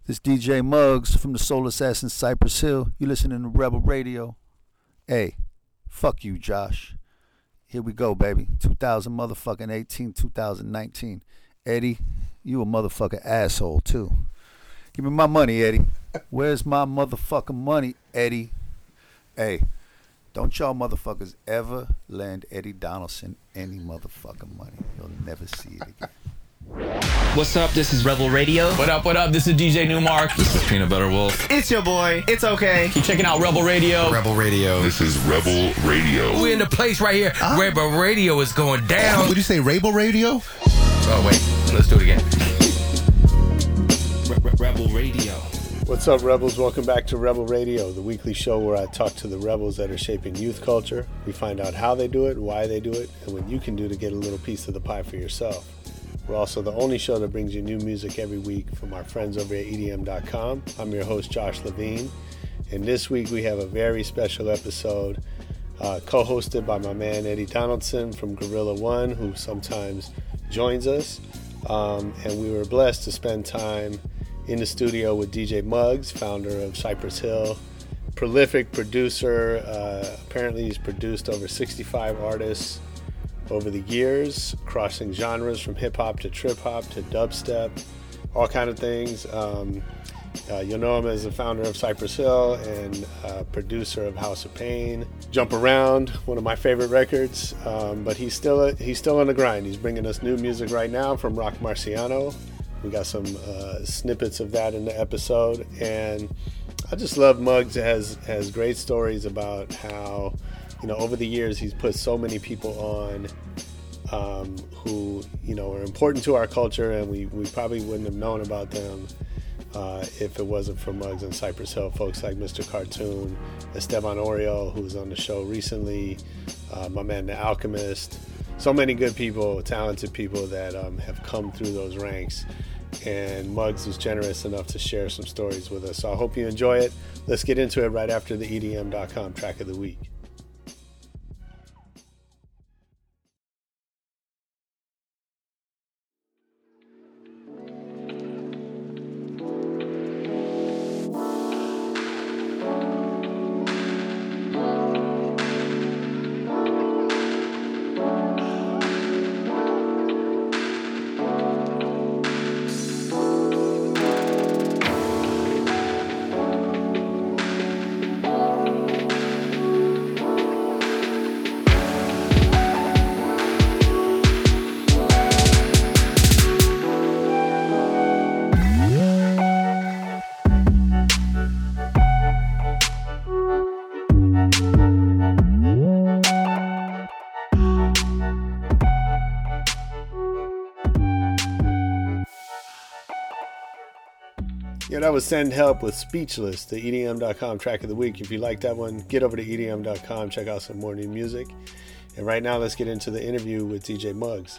This DJ Muggs from the Soul Assassin Cypress Hill. You listening to Rebel Radio. Hey, fuck you, Josh. Here we go, baby. 2018, 2019. Eddie, you a motherfucking asshole, too. Give me my money, Eddie. Where's my motherfucking money, Eddie? Hey, don't y'all motherfuckers ever lend Eddie Donaldson any motherfucking money. You'll never see it again. What's up? This is Rebel Radio. What up? What up? This is DJ Newmark. This is Peanut Butter Wolf. It's your boy. It's okay. Keep checking out Rebel Radio. Rebel Radio. This is Rebel Radio. We're in the place right here. Rebel Radio is going down. Would you say Rebel Radio? Oh, wait. Let's do it again. Rebel Radio. What's up, Rebels? Welcome back to Rebel Radio, the weekly show where I talk to the rebels that are shaping youth culture. We find out how they do it, why they do it, and what you can do to get a little piece of the pie for yourself. We're also the only show that brings you new music every week from our friends over at EDM.com. I'm your host, Josh Levine, and this week we have a very special episode co-hosted by my man Eddie Donaldson from Gorilla One, who sometimes joins us, and we were blessed to spend time in the studio with DJ Muggs, founder of Cypress Hill, prolific producer. Apparently he's produced over 65 artists over the years, crossing genres from hip-hop to trip-hop to dubstep, all kind of things. You'll know him as the founder of Cypress Hill and producer of House of Pain, Jump Around, one of my favorite records, but he's still on the grind. He's bringing us new music right now from Rock Marciano. We got some snippets of that in the episode, and I just love Muggs. Has great stories about how, over the years he's put so many people on who, are important to our culture, and we probably wouldn't have known about them if it wasn't for Muggs and Cypress Hill. Folks like Mr. Cartoon, Esteban Oriol, who was on the show recently, my man The Alchemist. So many good people, talented people that have come through those ranks. And Muggs was generous enough to share some stories with us. So I hope you enjoy it. Let's get into it right after the EDM.com track of the week. That was Send Help with Speechless, the EDM.com track of the week. If you like that one, get over to EDM.com, check out some more new music. And right now, let's get into the interview with DJ Muggs.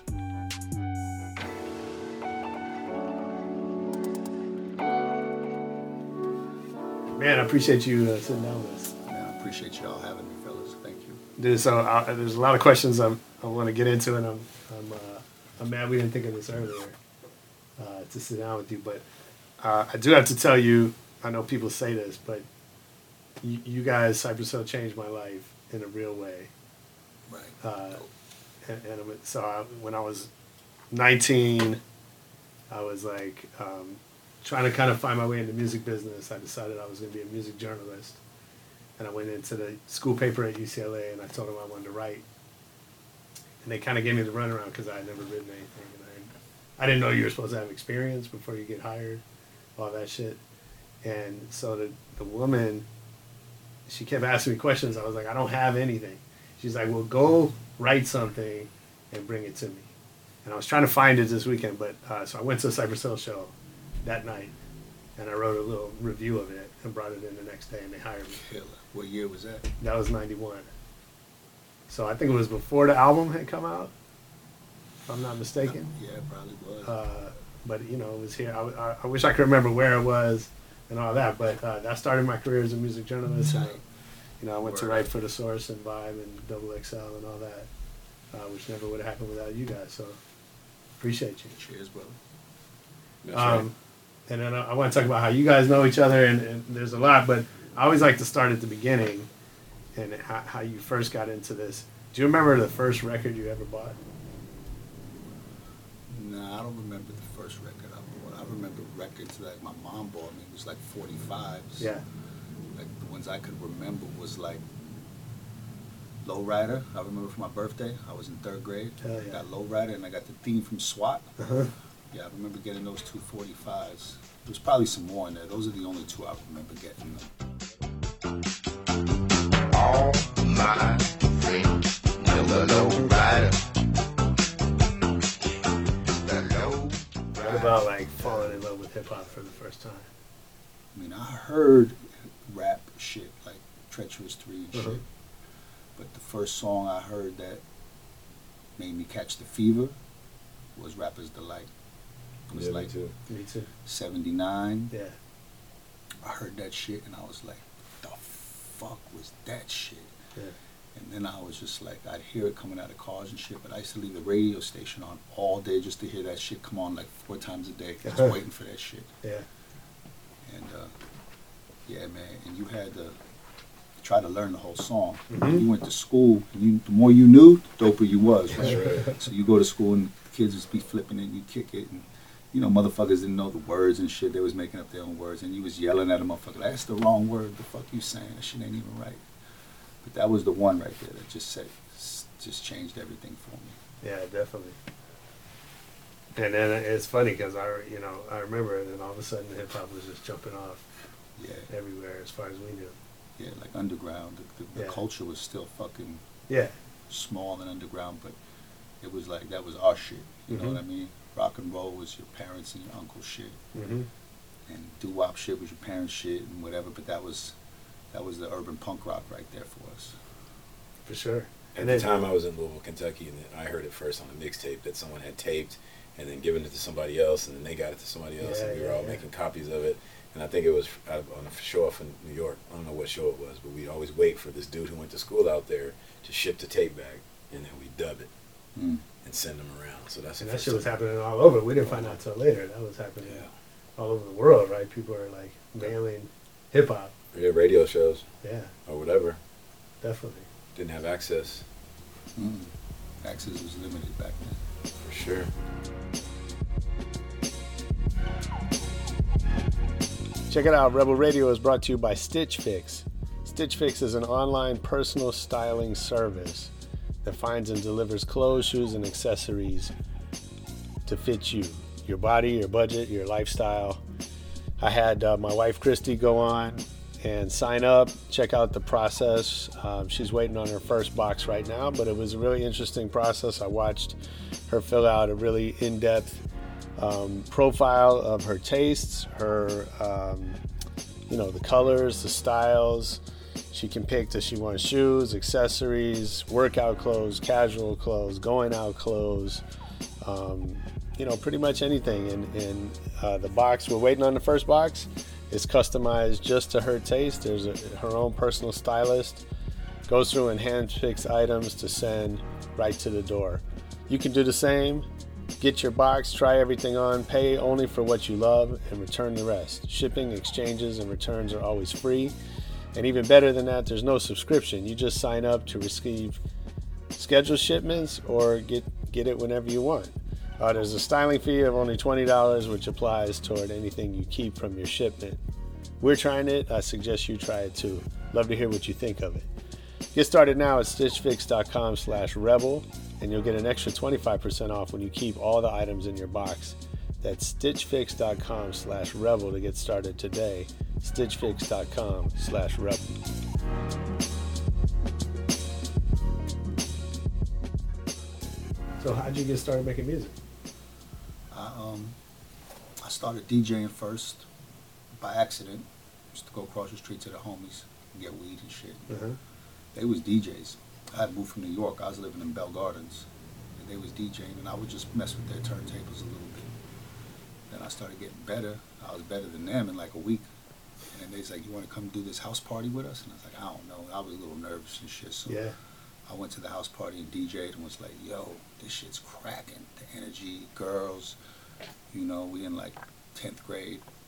Man, I appreciate you sitting down with us. Man, I appreciate y'all having me, fellas. Thank you. There's a lot of questions I want to get into, and I'm mad we didn't think of this earlier to sit down with you, but I do have to tell you, I know people say this, but you guys, Cypress Hill, changed my life in a real way. Right. When I was 19, I was like trying to kind of find my way in the music business. I decided I was going to be a music journalist. And I went into the school paper at UCLA, and I told them I wanted to write. And they kind of gave me the runaround because I had never written anything. And I didn't know you were supposed to have experience before you get hired. All that shit. And so the woman, she kept asking me questions. I was like, I don't have anything. She's like, well, go write something and bring it to me. And I was trying to find it this weekend, but so I went to the Cypress Hill show that night, and I wrote a little review of it and brought it in the next day, and they hired me. Hell, what year was that? That was 91. So I think it was before the album had come out, if I'm not mistaken. Yeah, it probably was. But, it was here. I wish I could remember where it was and all that, but that started my career as a music journalist. Right. And, I went to write for The Source and Vibe and Double XL and all that, which never would have happened without you guys. So appreciate you. Cheers, brother. That's right. And then I want to talk about how you guys know each other, and there's a lot, but I always like to start at the beginning and how you first got into this. Do you remember the first record you ever bought? Nah, I don't remember the first record I bought. I remember records that my mom bought me. It was like 45s. Yeah. Like the ones I could remember was like Lowrider. I remember for my birthday. I was in 3rd grade. Hell I yeah. got Lowrider and I got the theme from SWAT. Uh-huh. Yeah, I remember getting those 2 45s. There's probably some more in there. Those are the only 2 I remember getting. All my friends know the low rider. The low What about like falling in love with hip hop for the first time? I mean, I heard rap shit, like Treacherous 3 and shit. Uh-huh. But the first song I heard that made me catch the fever was Rapper's Delight. It was like Me too. 79. Yeah. I heard that shit and I was like, the fuck was that shit? Yeah. And then I was just like, I'd hear it coming out of cars and shit, but I used to leave the radio station on all day just to hear that shit come on like 4 times a day, just waiting for that shit. Yeah. And yeah, man, and you had to try to learn the whole song. Mhm. You went to school, and the more you knew, the doper you was, right? So you go to school and kids would be flipping it, and you kick it, and you know, motherfuckers didn't know the words and shit. They was making up their own words, and you was yelling at a motherfucker, that's the wrong word, the fuck you saying? That shit ain't even right. But that was the one right there that just changed everything for me. Yeah, definitely. And then it's funny because I remember it, and all of a sudden hip hop was just jumping off Yeah, everywhere as far as we knew. yeah, like underground. The Yeah. culture was still fucking Yeah. small and underground, but it was like that was our shit. You know Mhm. what I mean? Rock and roll was your parents and your uncle's shit, Mm-hmm. and doo-wop shit was your parents' shit and whatever. But that was the urban punk rock right there for us. For sure. At the time, I was in Louisville, Kentucky, and I heard it first on a mixtape that someone had taped and then given it to somebody else, and then they got it to somebody else, and we were all making copies of it. And I think it was on a show off in New York. I don't know what show it was, but we'd always wait for this dude who went to school out there to ship the tape back, and then we'd dub it Mm. and send them around. So that's And the that first shit was time. happening all over. We didn't find out till later. That was happening all over the world, right? People are like mailing hip hop. Yeah, radio shows Yeah, or whatever. definitely. Didn't have access, Mm. Access was limited back then. for sure. Check it out. Rebel Radio is brought to you by Stitch Fix. Stitch Fix is an online personal styling service that finds and delivers clothes, shoes, and accessories to fit you, your body, your budget, your lifestyle. I had my wife Christy go on and sign up, check out the process. She's waiting on her first box right now, but it was a really interesting process. I watched her fill out a really in-depth profile of her tastes, her, the colors, the styles. She can pick, does she want shoes, accessories, workout clothes, casual clothes, going out clothes, pretty much anything. And the box, we're waiting on the first box. It's customized just to her taste. There's her own personal stylist. Goes through and handpicks items to send right to the door. You can do the same. Get your box, try everything on, pay only for what you love, and return the rest. Shipping, exchanges, and returns are always free. And even better than that, there's no subscription. You just sign up to receive scheduled shipments or get it whenever you want. There's a styling fee of only $20, which applies toward anything you keep from your shipment. We're trying it. I suggest you try it too. Love to hear what you think of it. Get started now at stitchfix.com/rebel, and you'll get an extra 25% off when you keep all the items in your box. That's stitchfix.com/rebel to get started today. stitchfix.com/rebel. So how'd you get started making music? I started DJing first by accident. Just to go across the street to the homies and get weed and shit. Uh-huh. They was DJs. I had moved from New York. I was living in Bell Gardens. And they was DJing, and I would just mess with their turntables a little bit. Then I started getting better. I was better than them in like a week. And then they was like, you want to come do this house party with us? And I was like, I don't know. I was a little nervous and shit. So Yeah. I went to the house party and DJ'd and was like, yo, this shit's cracking. The energy, girls, we in like 10th grade.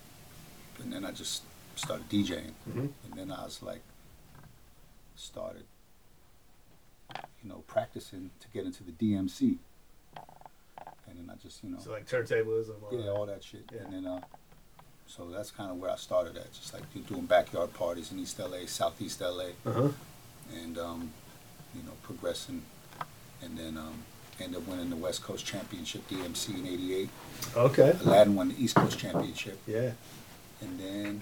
and then I just started DJing, Mhm. and then I was like, started, practicing to get into the DMC, and then I just, So like turntablism. all that shit, Yeah. and then so that's kind of where I started at, just like doing backyard parties in East LA, Southeast LA, Uh-huh. and progressing, and then ended up winning the West Coast Championship DMC in '88. Okay. Aladdin won the East Coast Championship, Yeah. and then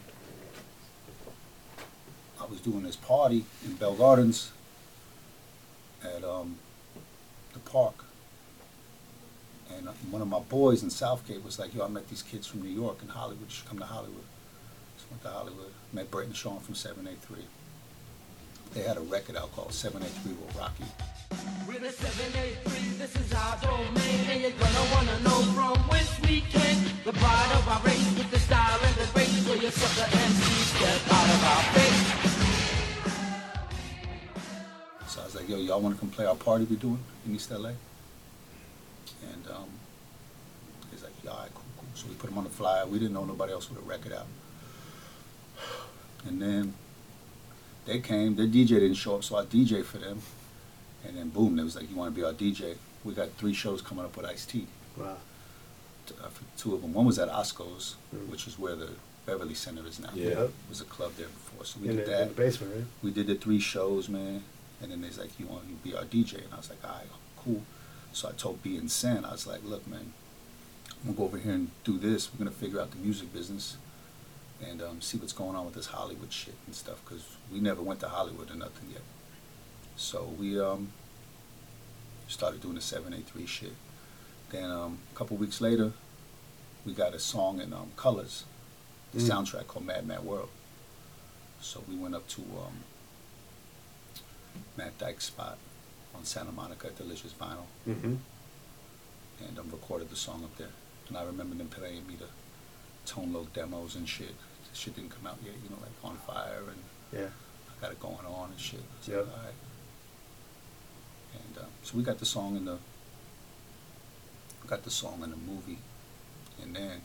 I was doing this party in Bell Gardens at the park, and one of my boys in Southgate was like, "Yo, I met these kids from New York and Hollywood. You should come to Hollywood." So went to Hollywood, met Brett and Sean from 783. They had a record out called 783 Will Rock You. With a 783, this is our domain, and you're gonna wanna know from whence we came. The pride of our race with the style and the grace, so you sucker MCs step out of our face. So I was like, "Yo, y'all want to come play our party we doing in East LA?" And he's like, "Yeah, all right, cool." So we put him on the flyer. We didn't know nobody else with a record out. And then they came. Their DJ didn't show up, so I DJ for them. And then boom, they was like, "You want to be our DJ?" We got 3 shows coming up with Ice-T. Wow. For 2 of them. One was at Osco's, which is where the Beverly Center is now. Yeah. It was a club there before, so we In did the that. basement, right? We did the 3 shows, man. And then they's like, "You want to be our DJ?" And I was like, "All right, cool." So I told B and Sen, I was like, "Look, man, I'm gonna go over here and do this. We're gonna figure out the music business and see what's going on with this Hollywood shit and stuff, because we never went to Hollywood or nothing yet." So we started doing the 783 shit. Then a couple weeks later, we got a song in Colors, the soundtrack called Mad Mad World. So we went up to Matt Dyke's spot on Santa Monica at Delicious Vinyl, Mm-hmm. and recorded the song up there. And I remember them playing me the Tone Loc demos and shit. The shit didn't come out yet, like On Fire, and Yeah. I Got It Going On and shit. I was Yep. like, all right. And so we got the song in the movie, and then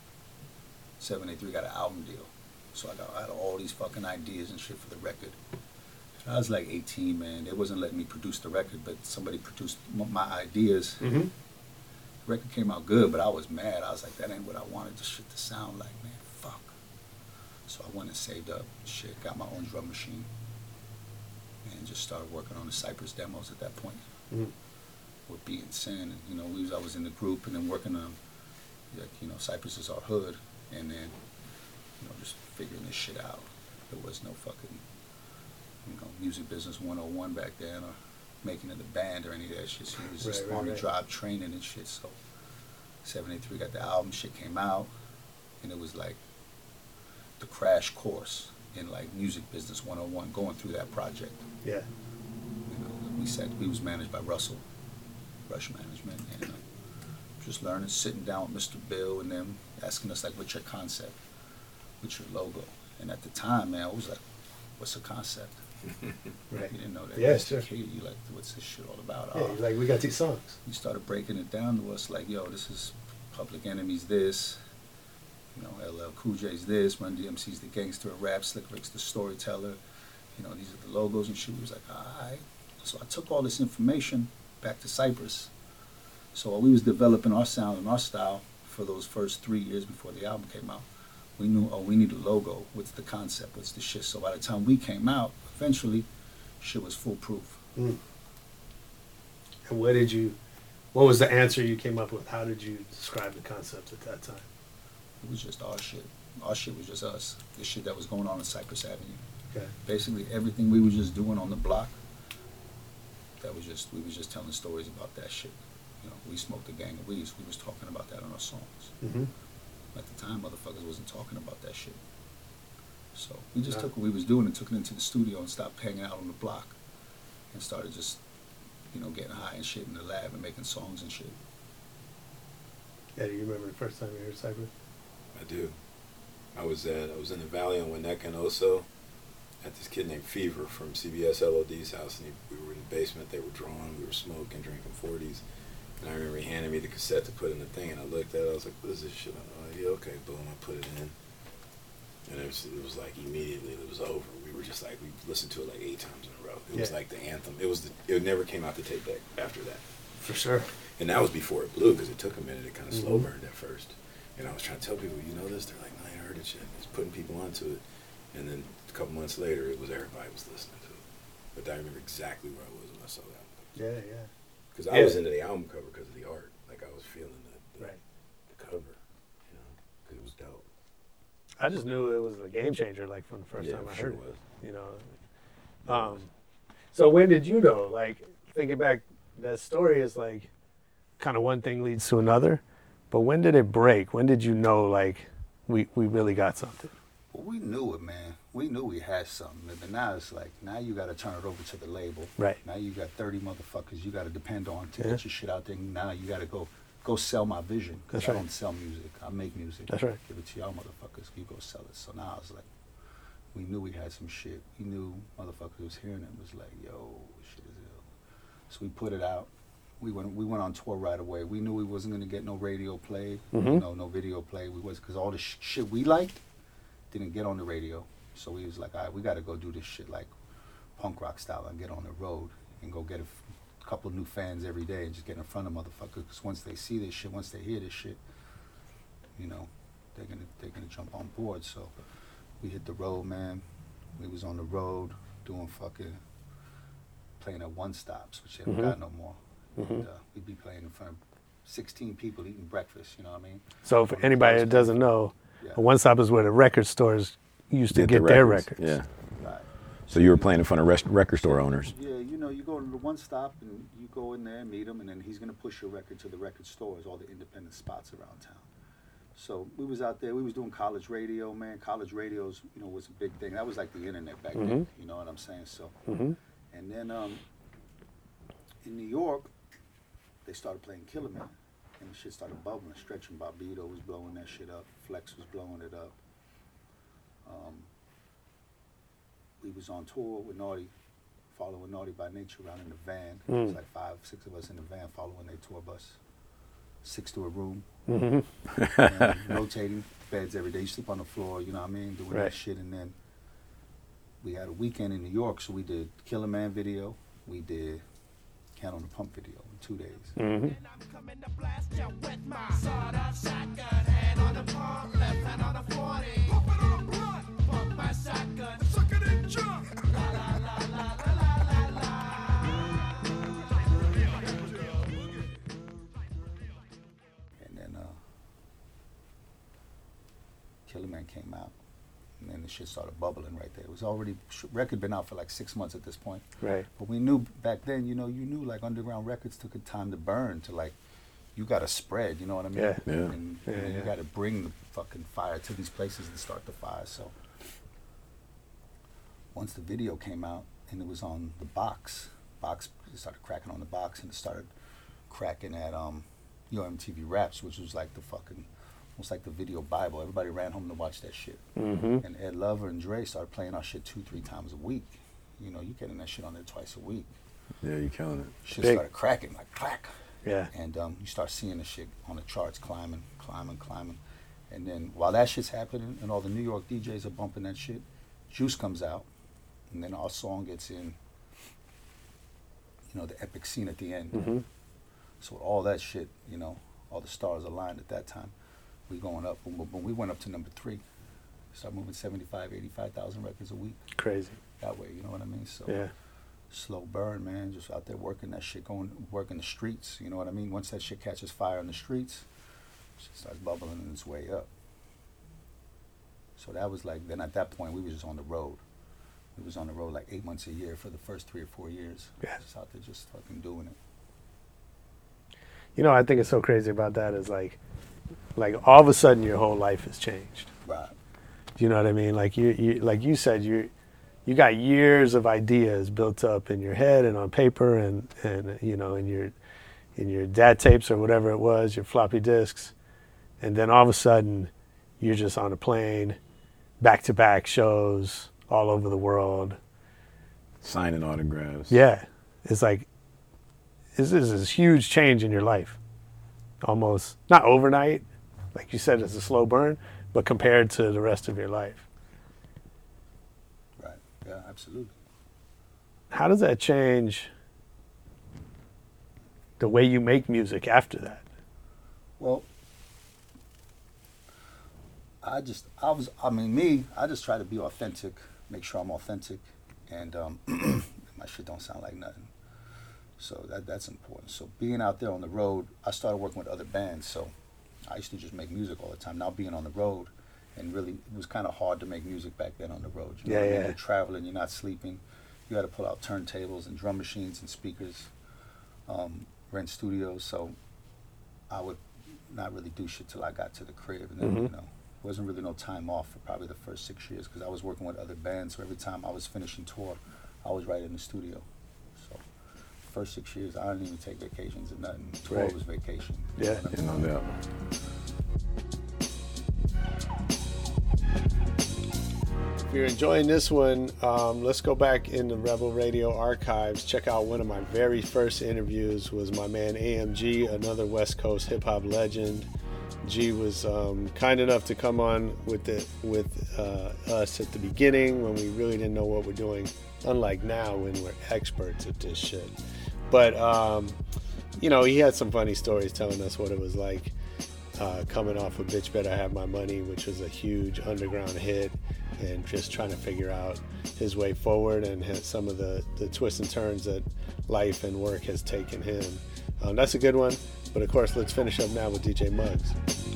783 got an album deal. So I had all these fucking ideas and shit for the record. I was like 18, man. They wasn't letting me produce the record, but somebody produced my ideas. Mm-hmm. The record came out good, but I was mad. I was like, that ain't what I wanted this shit to sound like, man. Fuck. So I went and saved up shit, got my own drum machine, and just started working on the Cypress demos at that point. Mm-hmm. With B and Sen, and I was in the group and then working on, like, Cypress is our hood, and then, just figuring this shit out. There was no fucking, music business 101 back then, or making it a band or any of that shit. So it was just on the drive training and shit. So 783 got the album, shit came out, and it was like the crash course in like music business 101, going through that project. Yeah. We was managed by Rush Management, and just learning, sitting down with Mr. Bill and them, asking us like, what's your concept? What's your logo? And at the time, man, I was like, what's a concept? Right. You didn't know that. Yeah, Sure. sure. You like, what's this shit all about? Yeah, you're like, we got these songs. You started breaking it down to us like, yo, this is Public Enemy's this, LL Cool J's this, Run DMC's the gangster of rap, Slick Rick's the storyteller, these are the logos and shit. We was like, all right. So I took all this information back to Cypress. So while we was developing our sound and our style for those first 3 years before the album came out, we knew, we need a logo. What's the concept? What's the shit? So by the time we came out, eventually, shit was foolproof. Mm. And what was the answer you came up with? How did you describe the concept at that time? It was just our shit. Our shit was just us. The shit that was going on in Cypress Avenue. Okay. Basically, everything we were just doing on the block, we was just telling stories about that shit. We smoked a gang of weeds. We was talking about that on our songs. Mm-hmm. At the time, motherfuckers wasn't talking about that shit. So we just took what we was doing and took it into the studio and stopped hanging out on the block and started just, getting high and shit in the lab and making songs and shit. Yeah, do you remember the first time you heard Cypress? I do. I was in the Valley on Winnetka and Oso at this kid named Fever from CBS LOD's house, and we were in the basement. They were drawing, we were smoking, drinking 40s. And I remember he handed me the cassette to put in the thing, and I looked at it. I was like, what is this shit? I'm like, yeah, okay, boom, I put it in. it was like immediately it was over. We were just like, we listened to it like 8 times in a row. It was like the anthem. It never came out the tape deck after that. For sure. And that was before it blew, because it took a minute. It kind of slow burned at first. And I was trying to tell people, you know this? They're like, no, I ain't heard it yet. It's putting people onto it. And then a couple months later, everybody was listening to it. But I remember exactly where I was when I saw that. Yeah, yeah. Because I was into the album cover because of the art. Like, I was feeling the cover, you know, because it was dope. I just knew it was a game changer, like, from the first time I heard it. Was. You know. So when did you know? Like, thinking back, that story is like, kind of one thing leads to another. But when did it break? When did you know, like, we really got something? Well, we knew it, man. We knew we had something. But now it's like, now you got to turn it over to the label. Right. Now you got 30 motherfuckers you got to depend on to get your shit out there. Now you got to go sell my vision. That's I right. don't sell music. I make music. That's right. Give it to y'all motherfuckers. You go sell it. So now I was like, we knew we had some shit. We knew motherfuckers was hearing it. Was like, yo, shit is ill. So we put it out. We went on tour right away. We knew we wasn't gonna get no radio play, you know, no video play. We was, because all the shit we liked didn't get on the radio. So we was like, all right, we got to go do this shit like punk rock style and get on the road and go get a couple new fans every day and just get in front of motherfuckers. Because once they see this shit, once they hear this shit, you know, they're gonna jump on board. So we hit the road, man. We was on the road doing playing at one stops, which they haven't got no more. And, we'd be playing in front of 16 people eating breakfast. You know what I mean? So for anybody that doesn't know, a one stop is where the record stores used to get their records. Yeah. Right. So you were playing in front of record store owners. Yeah, you know, you go to the one stop and you go in there and meet him, and then he's gonna push your record to the record stores, all the independent spots around town. So we was out there. We was doing college radio, man. College radios, you know, was a big thing. That was like the internet back then. You know what I'm saying? So, and then in New York, they started playing Killer Man, and the shit started bubbling. Stretch and Bobbito was blowing that shit up. Flex was blowing it up. We was on tour with Naughty, following Naughty by Nature around in the van. It was like 5, 6 of us in the van following their tour bus. 6 to a room. And rotating beds every day. You sleep on the floor, you know what I mean? Doing that shit. And then we had a weekend in New York, so we did Killer Man video. We did Can on the Pump video in 2 days. And then Killer Man came out, and then the shit started bubbling right there. It was already, record been out for like 6 months at this point. Right. But we knew back then, you knew like underground records took a time to burn, to like, you got to spread, you know what I mean? Yeah. And you got to bring the fucking fire to these places and start the fire. So once the video came out and it was on the box, it started cracking on the box, and it started cracking at MTV Raps, which was like the fucking, almost like the video Bible. Everybody ran home to watch that shit. And Ed Lover and Dre started playing our shit 2-3 times a week. You know, you getting that shit on there twice a week. Yeah, you killing it. Shit started cracking, like clack. Yeah. And you start seeing the shit on the charts climbing. And then while that shit's happening and all the New York DJs are bumping that shit, Juice comes out, and then our song gets in, you know, the epic scene at the end. So all that shit, you know, all the stars aligned at that time. We going up, boom, boom, boom. We went up to number 3. Start moving 75, 85,000 records a week. Crazy. That way, you know what I mean? So Yeah. slow burn, man. Just out there working that shit, working the streets. You know what I mean? Once that shit catches fire in the streets, it starts bubbling in its way up. So that was like, then at that point, we were just on the road. We was on the road like 8 months a year for the first 3 or 4 years. Yeah. Just out there just fucking doing it. You know, I think it's so crazy about that is like all of a sudden your whole life has changed. Right. Do you know what I mean? Like you like you said, you got years of ideas built up in your head and on paper and you know, in your DAT tapes or whatever it was, your floppy disks, and then all of a sudden you're just on a plane, back-to-back shows all over the world, Signing autographs. Yeah, it's like this is this huge change in your life. Almost not overnight, like you said, it's a slow burn, but compared to the rest of your life. Yeah, absolutely. How does that change the way you make music after that? Well, I just try to be authentic, make sure I'm authentic, and my shit don't sound like nothing. So that's important. So being out there on the road, I started working with other bands, so I used to just make music all the time. Now being on the road, and really, it was kind of hard to make music back then on the road. You know what I mean? You're traveling, you're not sleeping. You got to pull out turntables and drum machines and speakers, rent studios. So I would not really do shit till I got to the crib, and then you know, wasn't really no time off for probably the first 6 years because I was working with other bands. So every time I was finishing tour, I was right in the studio. So first 6 years, I didn't even take vacations or nothing. Tour was vacation. Yeah, you know what I mean? No doubt. If you're enjoying this one, let's go back in the Rebel Radio archives. Check out one of my very first interviews was my man AMG, another West Coast hip hop legend. G was kind enough to come on with us at the beginning when we really didn't know what we're doing, unlike now when we're experts at this shit. But you know, he had some funny stories telling us what it was like coming off of Bitch Better Have My Money, which was a huge underground hit, and just trying to figure out his way forward and some of the twists and turns that life and work has taken him. That's a good one, but of course, let's finish up now with DJ Muggs.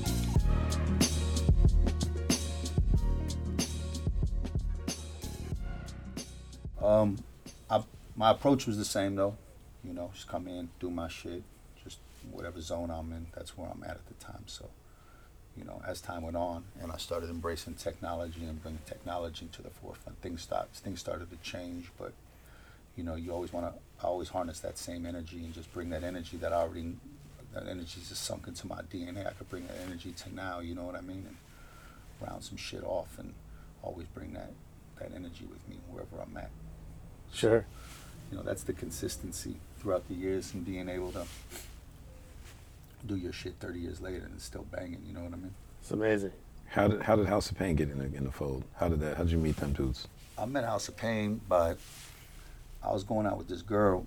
My approach was the same though, you know, just come in, do my shit, just whatever zone I'm in, that's where I'm at the time. So, you know, as time went on and I started embracing technology and bringing technology to the forefront, things started to change, but you know, you always want to, I always harness that same energy and just bring that energy that energy's just sunk into my DNA. I could bring that energy to now, you know what I mean, and round some shit off and always bring that energy with me wherever I'm at. Sure. You know, that's the consistency throughout the years and being able to do your shit 30 years later and it's still banging, you know what I mean? It's amazing. How did House of Pain get in the fold? How did you meet them dudes? I met House of Pain by, I was going out with this girl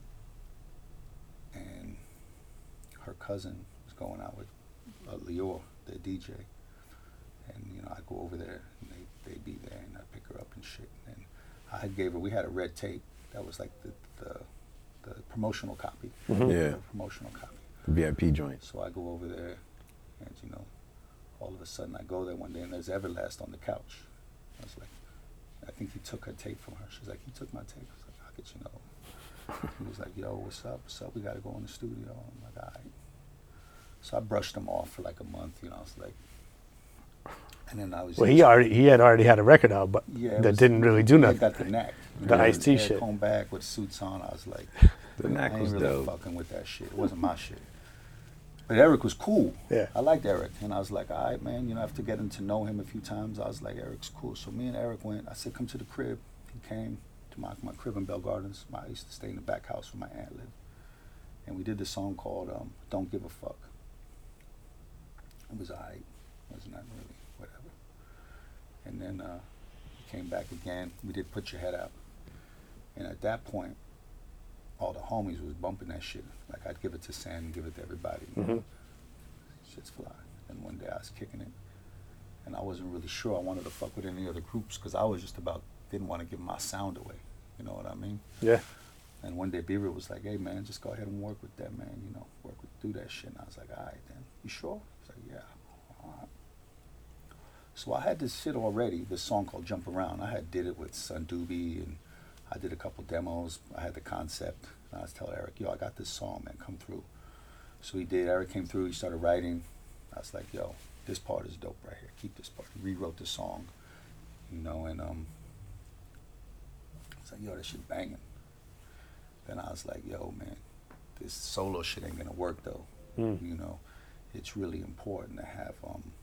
and her cousin was going out with Lior, their DJ. And, you know, I go over there and they be there and I pick her up and shit. And we had a red tape that was like the promotional copy. Yeah. The promotional copy. The VIP joint. So I go over there and, you know, all of a sudden I go there one day and there's Everlast on the couch. I was like, I think he took her tape from her. She's like, he took my tape. I was like, how could you know? He was like, yo, what's up? What's up? We got to go in the studio. I'm like, all right. So I brushed him off for like a month, you know. I was like, and then I was. Well, he had already had a record out, but that didn't really do nothing. I got the knack. The Ice-T shit. Home back with suits on. I was like, the knack I ain't was really dope. fucking with that shit. It wasn't my shit. But Eric was cool. Yeah. I liked Eric. And I was like, all right, man, you know, after getting to know him a few times, I was like, Eric's cool. So me and Eric went, I said, come to the crib. He came to my crib in Bell Gardens. I used to stay in the back house where my aunt lived. And we did this song called Don't Give a Fuck. It was all right. It was not really whatever. And then he came back again. We did Put Your Head Out. And at that point, all the homies was bumping that shit. Like I'd give it to Sam, give it to everybody. Mm-hmm. Shit's fly. And one day I was kicking it, and I wasn't really sure I wanted to fuck with any other groups because I was just didn't want to give my sound away. You know what I mean? Yeah. And one day Beaver was like, hey man, just go ahead and work with that, man. You know, do that shit. And I was like, all right then. You sure? He's like, yeah. All right. So I had this shit already, this song called Jump Around. I did it with Sun Doobie, and I did a couple demos. I had the concept. And I was telling Eric, yo, I got this song, man, come through. So he did. Eric came through. He started writing. I was like, yo, this part is dope right here. Keep this part. He rewrote the song, you know, and I was like, yo, that shit banging. Then I was like, yo, man, this solo shit ain't gonna work though. You know, it's really important to have,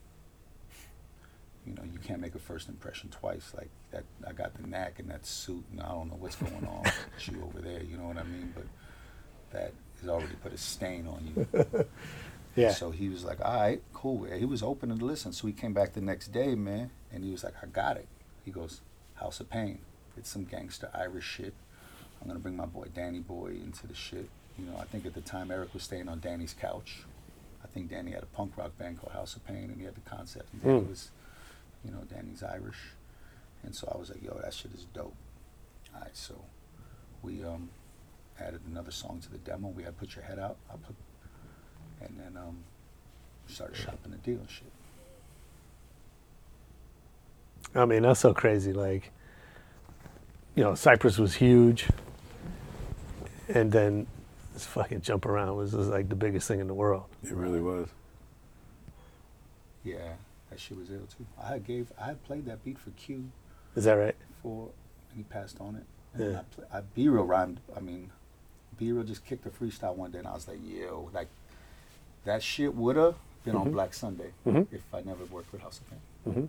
you know, you can't make a first impression twice. Like that, I got the knack in that suit, and I don't know what's going on with you over there. You know what I mean? But that has already put a stain on you. Yeah. So he was like, all right, cool. He was open to listen. So he came back the next day, man, and he was like, I got it. He goes, House of Pain. It's some gangster Irish shit. I'm gonna bring my boy Danny Boy into the shit. You know, I think at the time Eric was staying on Danny's couch. I think Danny had a punk rock band called House of Pain, and he had the concept. And Danny was, you know, Danny's Irish, and so I was like, yo, that shit is dope. All right, so we added another song to the demo. We had Put Your Head Out. And then started shopping the deal and shit. I mean, that's so crazy. Like, you know, Cypress was huge, and then this fucking Jump Around was just like the biggest thing in the world. It really was. Yeah, that shit was ill too. I had played that beat for Q. Is that right? And he passed on it. Yeah. And B-Real rhymed. I mean, B-Real just kicked a freestyle one day, and I was like, yo, like that shit would have been on Black Sunday if I never worked with House of Pain.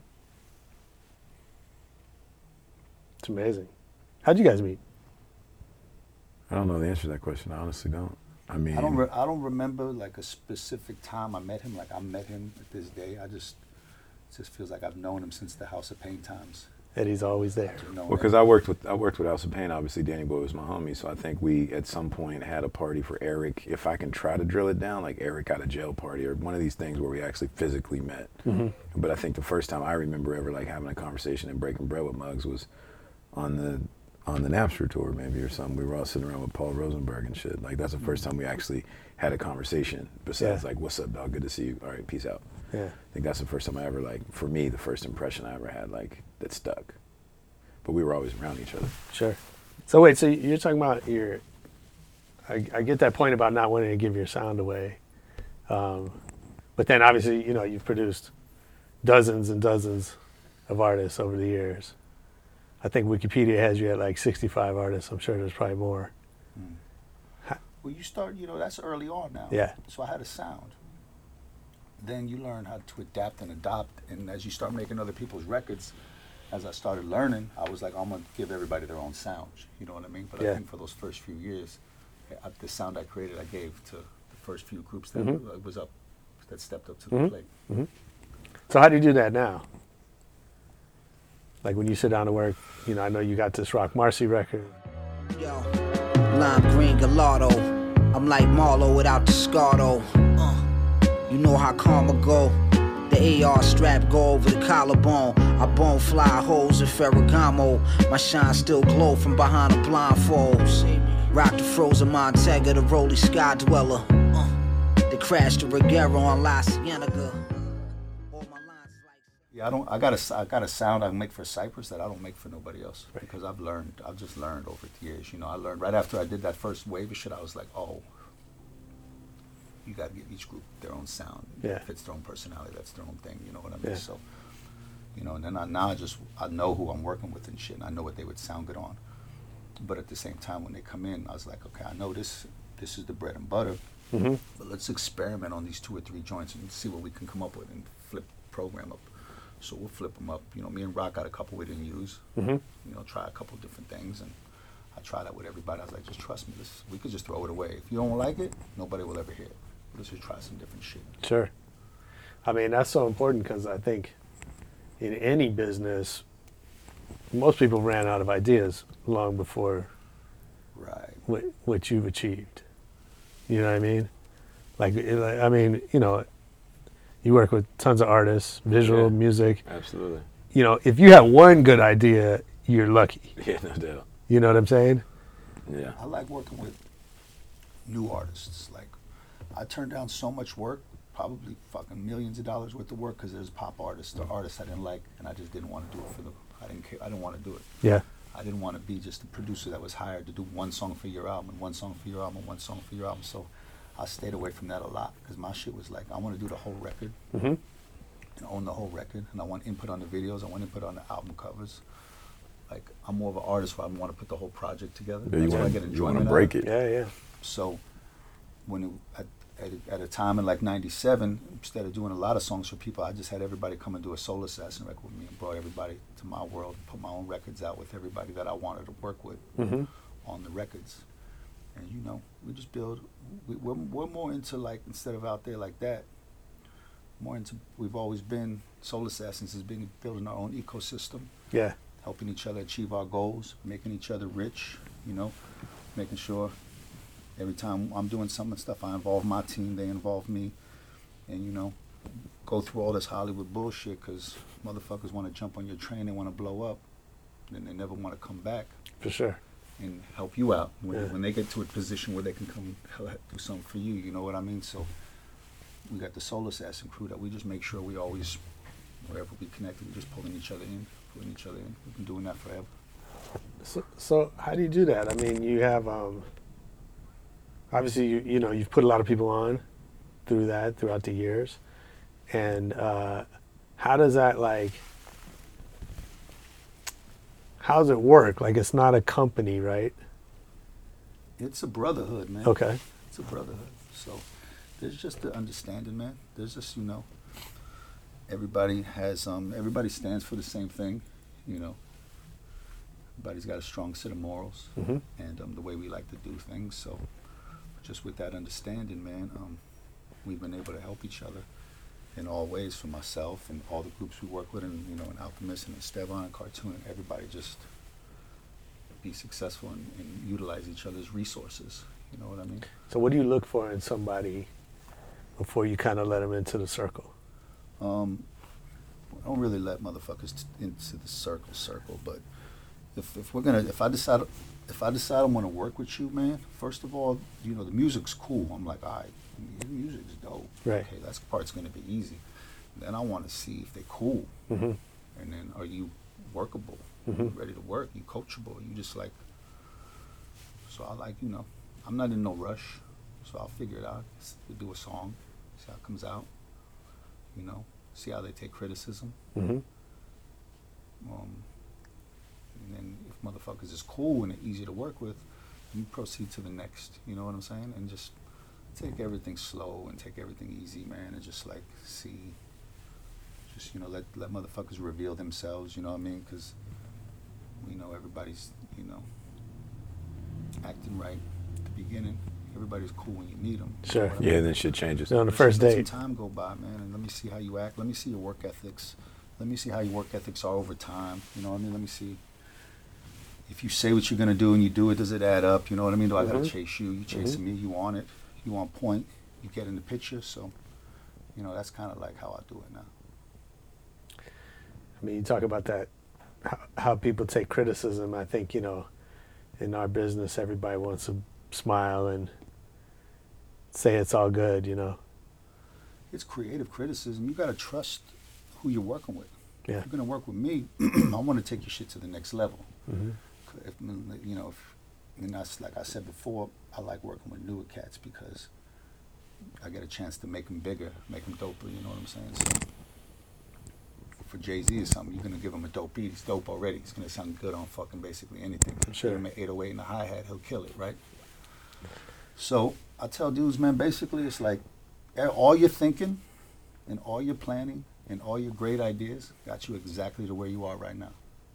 It's amazing. How'd you guys meet? I don't know the answer to that question. I honestly don't. I mean, I don't remember like a specific time I met him. Like I met him at this day. It just feels like I've known him since the House of Pain times. And he's always there. well, because I worked with House of Pain. Obviously, Danny Boy was my homie, so I think we at some point had a party for Eric. If I can try to drill it down, like Eric got a jail party or one of these things where we actually physically met. But I think the first time I remember ever like having a conversation and breaking bread with Muggs was on the Napster tour maybe or something. We were all sitting around with Paul Rosenberg and shit. Like that's the first time we actually had a conversation besides like, what's up, dog? Good to see you. All right, peace out. Yeah. I think that's the first time I ever, like, for me, the first impression I ever had, like, that stuck. But we were always around each other. Sure. So wait, so you're talking about I get that point about not wanting to give your sound away. But then obviously, you know, you've produced dozens and dozens of artists over the years. I think Wikipedia has you at like 65 artists. I'm sure there's probably more. Well, you start, you know, that's early on now. Yeah. So I had a sound. Then you learn how to adapt and adopt. And as you start making other people's records, as I started learning, I was like, I'm going to give everybody their own sound. You know what I mean? But I think for those first few years, the sound I created, I gave to the first few groups that that stepped up to the plate. So how do you do that now? Like when you sit down to work, you know, I know you got this Rock Marcy record. Yo, lime green gelato. I'm like Marlo without the Scardo. You know how karma go. The AR strap go over the collarbone. I bone fly holes in Ferragamo. My shine still glow from behind the blindfolds. Rock the frozen Montega, the Rolly Sky Dweller. The crash the Regero on La Cienega. Yeah, I got a sound I make for Cypress that I don't make for nobody else because I've just learned over the years. You know, I learned right after I did that first wave of shit. I was like, oh, you got to give each group their own sound. Yeah. If it's their own personality, that's their own thing. You know what I mean? Yeah. So, you know, and then I know who I'm working with and shit, and I know what they would sound good on. But at the same time, when they come in, I was like, okay, I know this is the bread and butter, but let's experiment on these 2 or 3 joints and see what we can come up with and flip the program up. So we'll flip them up. You know, me and Rock got a couple we didn't use. You know, try a couple different things, and I try that with everybody. I was like, just trust me, we could just throw it away. If you don't like it, nobody will ever hear it. Let's just try some different shit. Sure. I mean, that's so important because I think in any business, most people ran out of ideas long before what you've achieved. You know what I mean? Like, I mean, you know, you work with tons of artists, visual, music. Absolutely. You know, if you have one good idea, you're lucky. Yeah, no doubt. You know what I'm saying? Yeah. I like working with new artists. Like, I turned down so much work, probably fucking millions of dollars worth of work, because there's pop artists or artists I didn't like, and I just didn't want to do it for them. I didn't care. I didn't want to do it. Yeah. I didn't want to be just a producer that was hired to do one song for your album, and one song for your album, and one song for your album. So I stayed away from that a lot, because my shit was like, I want to do the whole record, and own the whole record, and I want input on the videos, I want input on the album covers. Like, I'm more of an artist where I want to put the whole project together. Yeah, you want to break it. Yeah, yeah. So when at a time in like '97, instead of doing a lot of songs for people, I just had everybody come and do a Soul Assassin record with me and brought everybody to my world and put my own records out with everybody that I wanted to work with on the records. And you know, we just build. We're more into, like, instead of out there like that, more into. We've always been Soul Assassins has been building our own ecosystem. Yeah. helping each other achieve our goals, making each other rich, you know, making sure every time I'm doing some of the stuff, I involve my team, they involve me, and, you know, go through all this Hollywood bullshit, because motherfuckers want to jump on your train, they want to blow up, then they never want to come back. For sure. And help you out when they get to a position where they can come do something for you, you know what I mean? So we got the Soul Assassin crew that we just make sure we always, wherever we connect, we just pulling each other in. We've been doing that forever. So how do you do that? I mean, you have, obviously, you know, you've put a lot of people on throughout the years. And how does that, like, how does it work? Like, it's not a company, right? It's a brotherhood, man. Okay. It's a brotherhood. So there's just the understanding, man. There's just, you know, everybody stands for the same thing, you know. Everybody's got a strong set of morals and the way we like to do things. So just with that understanding, man, we've been able to help each other in all ways, for myself and all the groups we work with, and, you know, in Alchemist and Esteban and Cartoon, and everybody just be successful and utilize each other's resources. You know what I mean? So what do you look for in somebody before you kind of let them into the circle? I don't really let motherfuckers into the circle, but if I decide I want to work with you, man, first of all, you know, the music's cool. I'm like, all right, the music's dope. Right. Okay, that part's gonna be easy. Then I want to see if they're cool, and then are you workable? Are you ready to work? You coachable? You just like. So I like, you know, I'm not in no rush, so I'll figure it out. We'll do a song, see how it comes out. You know, see how they take criticism. And then if motherfuckers is cool and they're easy to work with, you proceed to the next. You know what I'm saying? And just take everything slow and take everything easy, man, and just like see, just, you know, let motherfuckers reveal themselves. You know what I mean? Because we know everybody's, you know, acting right at the beginning. Everybody's cool when you meet them. Sure. You know Yeah, then shit changes. On the first let date. some time go by, man, and let me see how you act. Let me see your work ethics. Let me see how your work ethics are over time. You know what I mean? Let me see if you say what you're gonna do and you do it. Does it add up? You know what I mean? Do I gotta chase you? You chasing me? You want it? You on point? You get in the picture? So, you know, that's kind of like how I do it now. I mean, you talk about that, how people take criticism. I think, you know, in our business, everybody wants to smile and say it's all good, you know. It's creative criticism. You gotta trust who you're working with. Yeah. If you're gonna work with me, I want to take your shit to the next level. If, you know, and that's like I said before, I like working with newer cats because I get a chance to make them bigger, make them doper. You know what I'm saying? So for Jay-Z or something, you're gonna give him a dope beat. He's dope already. He's gonna sound good on fucking basically anything. Sure. Give him an 808 and a hi-hat, he'll kill it, right? So I tell dudes, man, basically it's like all your thinking and all your planning and all your great ideas got you exactly to where you are right now.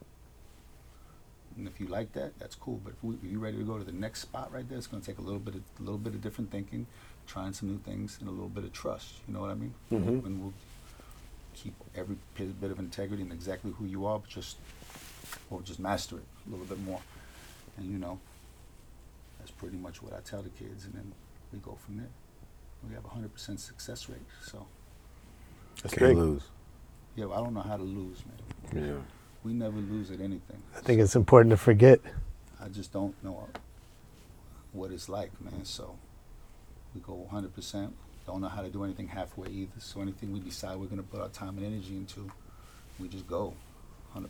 And if you like that, that's cool. But if you're ready to go to the next spot right there, it's going to take a little bit of different thinking, trying some new things, and a little bit of trust. You know what I mean? And we'll keep every bit of integrity and exactly who you are, but just master it a little bit more. And, you know, that's pretty much what I tell the kids, and then we go from there. We have a 100% success rate, so. That's Can't big. lose. Yeah, I don't know how to lose, man. Yeah. We never lose at anything. I think it's important to forget. I just don't know what it's like, man. So we go 100%. Don't know how to do anything halfway either. So anything we decide we're going to put our time and energy into, we just go 100%.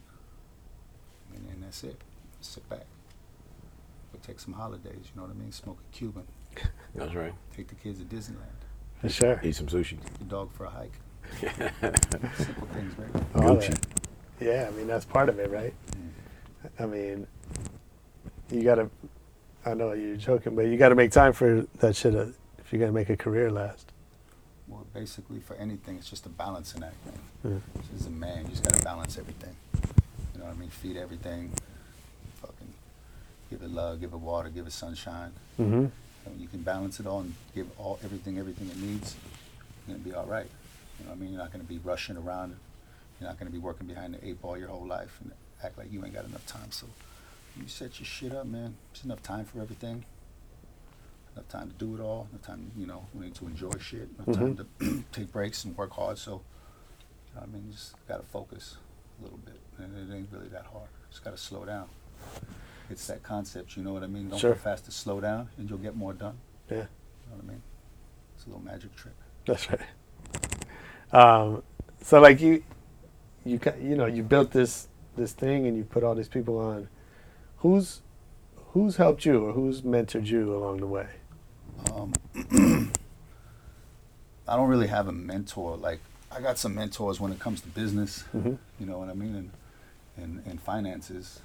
And that's it. Sit back. We'll take some holidays, you know what I mean? Smoke a Cuban. That's right. Take the kids to Disneyland. For sure. Eat some sushi. Take the dog for a hike. Simple things, right? All that. Yeah, I mean, that's part of it, right? I mean, you got to, I know you're joking, but you got to make time for that shit if you're going to make a career last. Well, basically, for anything, it's just a balancing act, man. As a man, you just got to balance everything. You know what I mean? Feed everything. Fucking give it love, give it water, give it sunshine. And you can balance it all and give everything it needs, you're going to be all right. You know what I mean? You're not going to be rushing around. You're not going to be working behind the 8 ball your whole life and act like you ain't got enough time. So you set your shit up, man. There's enough time for everything. Enough time to do it all. Enough time, you know, we need to enjoy shit. Enough time to take breaks and work hard. So, you know what I mean? You just got to focus a little bit. And it ain't really that hard. Just got to slow down. It's that concept, you know what I mean? Don't go fast to slow down and you'll get more done. Yeah. You know what I mean? It's a little magic trick. That's right. So like you know, you built this thing and you put all these people on. Who's helped you or who's mentored you along the way? I don't really have a mentor. Like, I got some mentors when it comes to business, you know what I mean, and finances.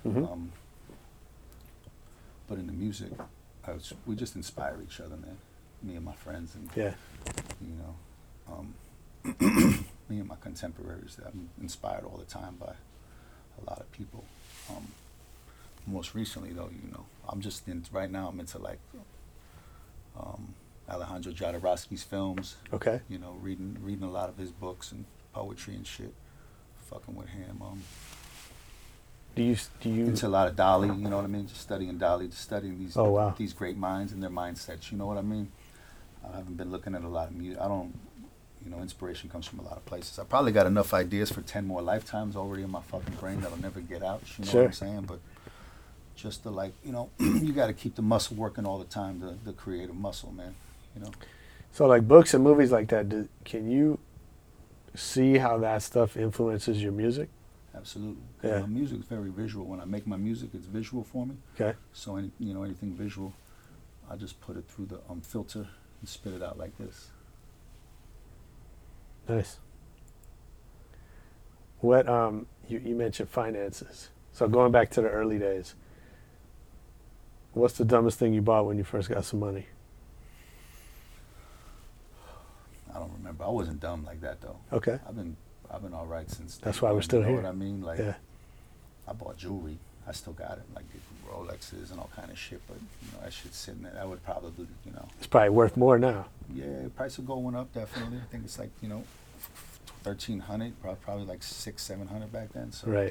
But in the music, we just inspire each other, man. Me and my friends, and you know, me and my contemporaries. I'm inspired all the time by a lot of people. Most recently, though, you know, I'm just right now. I'm into like Alejandro Jodorowsky's films. Okay. You know, reading a lot of his books and poetry and shit. Fucking with him. Do you into a lot of Dali? You know what I mean? Just studying Dali, just studying these these great minds and their mindsets. You know what I mean? I haven't been looking at a lot of music. I don't. You know, inspiration comes from a lot of places. I probably got enough ideas for 10 more lifetimes already in my fucking brain that'll never get out. You know what I'm saying? But just to, like, you know, you got to keep the muscle working all the time, the creative muscle, man. You know. So like books and movies like that, can you see how that stuff influences your music? Absolutely. Yeah. My music's very visual. When I make my music, it's visual for me. Okay. So anything visual, I just put it through the filter and spit it out like this. Nice. What you mentioned finances. So going back to the early days, what's the dumbest thing you bought when you first got some money? I don't remember. I wasn't dumb like that though. Okay. I've been all right since. That's why we're still here. You know what I mean? Like, I bought jewelry. I still got it, like Rolexes and all kind of shit. But you know, that shit's sitting there. That would probably, you know. It's probably worth more now. Yeah, price of gold went up definitely. I think it's like, you know, 1,300, probably like 600-700 back then. So. Right.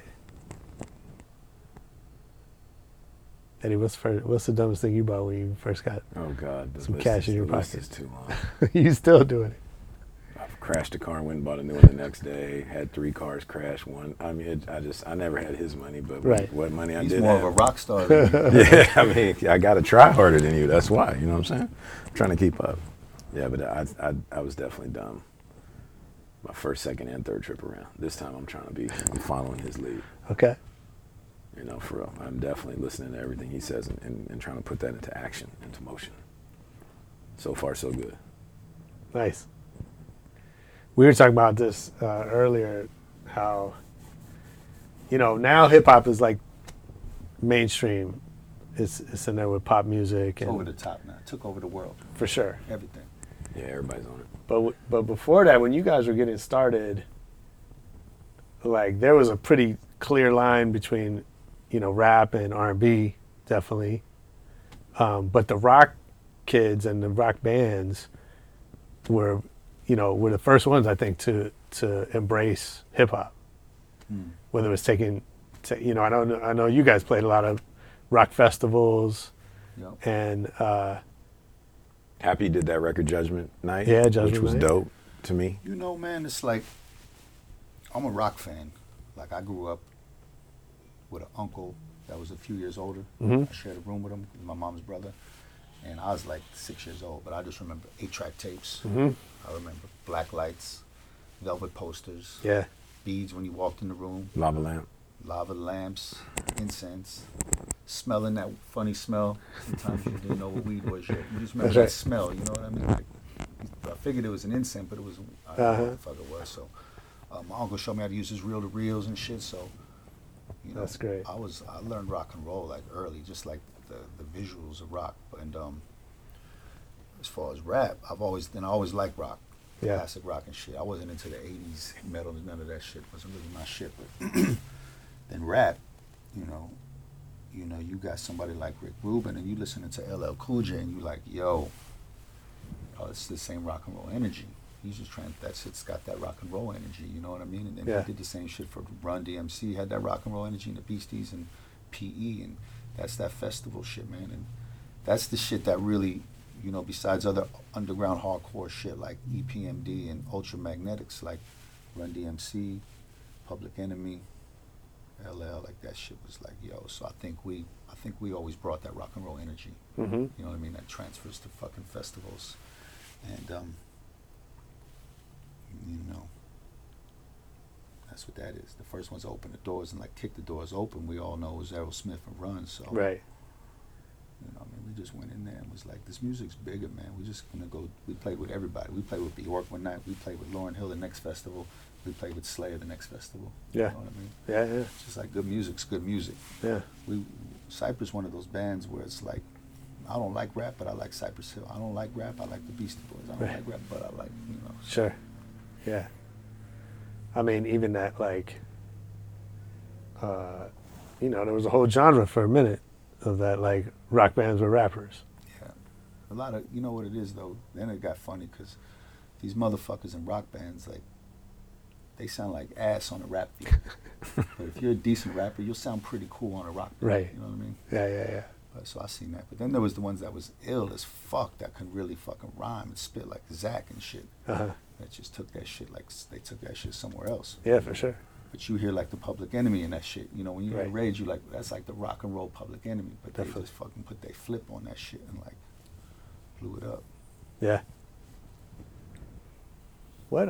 Eddie, what's the dumbest thing you bought when you first got some cash in your pocket? This is too long. You still doing it? I've crashed a car and went and bought a new one the next day. Had 3 cars crash one. I mean, I never had his money, but what money I did have. He's more of a rock star. Yeah, I mean, I got to try harder than you. That's why. You know what I'm saying? I'm trying to keep up. Yeah, but I was definitely dumb. My first, second, and third trip around. This time I'm following his lead. Okay. You know, for real. I'm definitely listening to everything he says and trying to put that into action, into motion. So far, so good. Nice. We were talking about this earlier, how, you know, now hip-hop is like mainstream. It's in there with pop music. And over the top now. It took over the world. For sure. Everything. Yeah, everybody's on it. But before that, when you guys were getting started, like there was a pretty clear line between, you know, rap and R&B, definitely. But the rock kids and the rock bands were the first ones, I think, to embrace hip hop. Whether it was I know you guys played a lot of rock festivals. Yep. And Happy did that record Judgment Night, which was dope to me. You know, man, it's like, I'm a rock fan. Like, I grew up with an uncle that was a few years older. I shared a room with him, my mom's brother. And I was like 6 years old, but I just remember 8-track tapes. I remember black lights, velvet posters, beads when you walked in the room. Lava lamps, incense, smelling that funny smell. Sometimes you didn't know what weed was yet. You just remember that smell, you know what I mean? Like, I figured it was an incense, but it was, I don't know what the fuck it was. So my uncle showed me how to use his reel-to-reels and shit, so, you know. That's great. I learned rock and roll like early, just like the visuals of rock. And as far as rap, I always liked rock. Classic rock and shit. I wasn't into the 80s metal, none of that shit. Wasn't really my shit. But then rap, you know, you got somebody like Rick Rubin and you listening to LL Cool J and you like, yo, it's the same rock and roll energy. he's just trying. That shit's got that rock and roll energy. You know what I mean? And then Yeah. he did the same shit for Run DMC. Had that rock and roll energy in the Beasties and PE, and that's that festival shit, man. And that's the shit that really, you know, besides other underground hardcore shit like EPMD and Ultramagnetics, like Run DMC, Public Enemy, LL, like that shit was like, yo. So I think we always brought that rock and roll energy. Mm-hmm. You know what I mean? That transfers to fucking festivals, and you know, that's what that is. The first ones to open the doors and like kick the doors open. We all know it was Aerosmith and Run. So Right. you know, I mean, we just went in there and was like, this music's bigger, man. We're just gonna go. We played with everybody. We played with Bjork one night. We played with Lauryn Hill the next festival. We played with Slayer the next festival. Yeah. You know what I mean? Yeah, yeah. It's just like good music's good music. Yeah. Cypress one of those bands where it's like, I don't like rap, but I like Cypress Hill. I don't like rap, I like the Beastie Boys. I don't Right. like rap, but I like, you know. So. Sure. Yeah. I mean, even that, like, you know, there was a whole genre for a minute of that, like, rock bands were rappers. Yeah. A lot of, you know what it is, though? Then it got funny because these motherfuckers in rock bands, like, they sound like ass on a rap beat. But if you're a decent rapper, you'll sound pretty cool on a rock beat. Right. You know what I mean? Yeah, yeah, yeah. So I seen that. But then there was the ones that was ill as fuck that could really fucking rhyme and spit like Zach and shit. Uh-huh. That just took that shit like they took that shit somewhere else. Yeah, for sure. But you hear like the Public Enemy and that shit. You know, when you hear Right. Rage, you like, that's like the rock and roll Public Enemy. But Definitely. they just fucking put their flip on that shit and like blew it up. Yeah. What,